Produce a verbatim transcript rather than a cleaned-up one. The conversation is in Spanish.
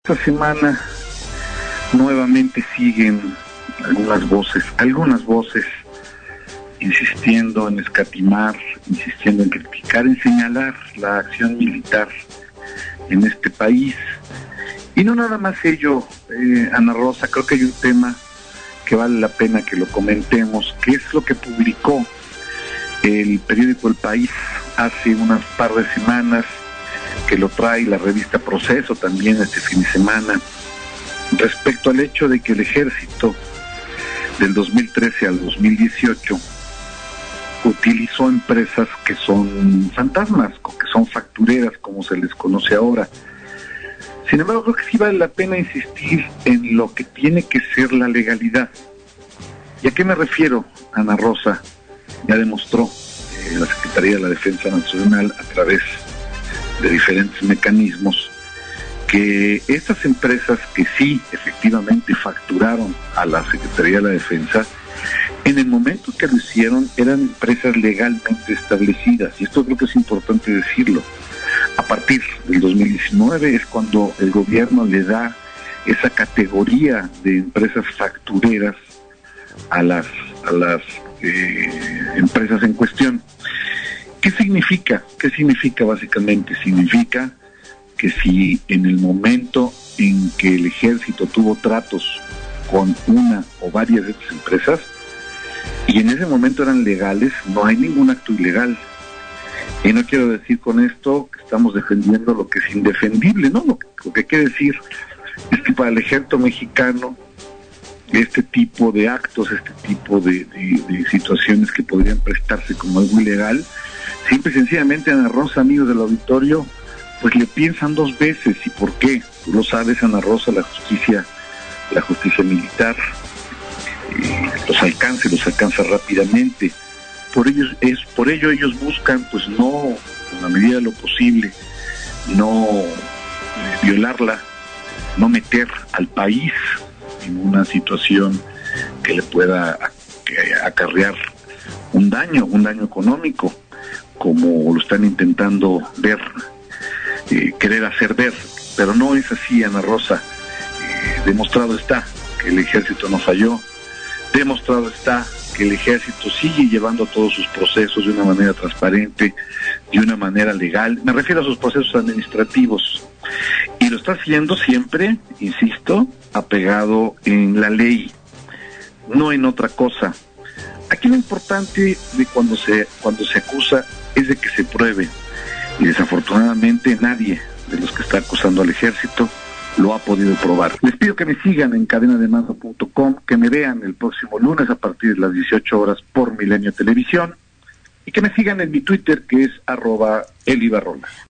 Esta semana nuevamente siguen algunas voces, algunas voces insistiendo en escatimar, insistiendo en criticar, en señalar la acción militar en este país. Y no nada más ello, eh, Ana Rosa, creo que hay un tema que vale la pena que lo comentemos, que es lo que publicó el periódico El País hace unas par de semanas, que lo trae la revista Proceso también este fin de semana, respecto al hecho de que el ejército del dos mil trece al dos mil dieciocho utilizó empresas que son fantasmas, que son factureras, como se les conoce ahora. Sin embargo, creo que sí vale la pena insistir en lo que tiene que ser la legalidad. ¿Y a qué me refiero, Ana Rosa? Ya demostró eh, la Secretaría de la Defensa Nacional a través de diferentes mecanismos que estas empresas que sí efectivamente facturaron a la Secretaría de la Defensa, en el momento que lo hicieron eran empresas legalmente establecidas, y esto creo que es importante decirlo. A partir del dos mil diecinueve es cuando el gobierno le da esa categoría de empresas factureras a las a las eh, empresas en cuestión. ¿Qué significa? ¿Qué significa básicamente? Significa que si en el momento en que el ejército tuvo tratos con una o varias de estas empresas, y en ese momento eran legales, no hay ningún acto ilegal. Y no quiero decir con esto que estamos defendiendo lo que es indefendible, ¿no? Lo que, lo que quiere decir es que para el ejército mexicano, este tipo de actos, este tipo de, de, de situaciones que podrían prestarse como algo ilegal, simple y sencillamente, Ana Rosa, amigos del auditorio, pues le piensan dos veces. ¿Y por qué? Tú lo sabes, Ana Rosa, la justicia, la justicia militar eh, los alcanza, los alcanza rápidamente. Por ellos es, por ello ellos buscan, pues no, en la medida de lo posible, no eh, violarla, no meter al país en una situación que le pueda acarrear un daño, un daño económico, como lo están intentando ver, eh, querer hacer ver, pero no es así, Ana Rosa. Eh, demostrado está que el ejército no falló, demostrado está que el ejército sigue llevando todos sus procesos de una manera transparente, de una manera legal, me refiero a sus procesos administrativos, y lo está haciendo siempre, insisto, apegado en la ley, no en otra cosa. Aquí lo importante de cuando se cuando se acusa es de que se pruebe, y desafortunadamente nadie de los que está acusando al ejército lo ha podido probar. Les pido que me sigan en cadena de mando punto com, que me vean el próximo lunes a partir de las dieciocho horas por Milenio Televisión, y que me sigan en mi Twitter, que es arroba elibarrola.